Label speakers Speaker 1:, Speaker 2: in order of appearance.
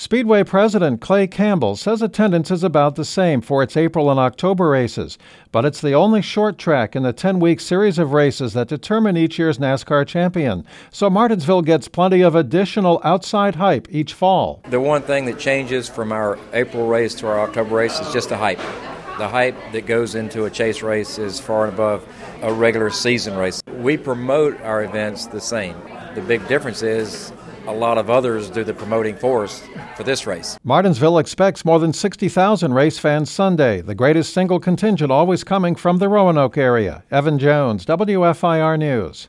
Speaker 1: Speedway President Clay Campbell says attendance is about the same for its April and October races, but it's the only short track in the 10-week series of races that determine each year's NASCAR champion. So Martinsville gets plenty of additional outside hype each fall.
Speaker 2: The one thing that changes from our April race to our October race is just the hype. The hype that goes into a chase race is far and above a regular season race. We promote our events the same. The big difference is a lot of others do the promoting for us for this race.
Speaker 1: Martinsville expects more than 60,000 race fans Sunday, the greatest single contingent always coming from the Roanoke area. Evan Jones, WFIR News.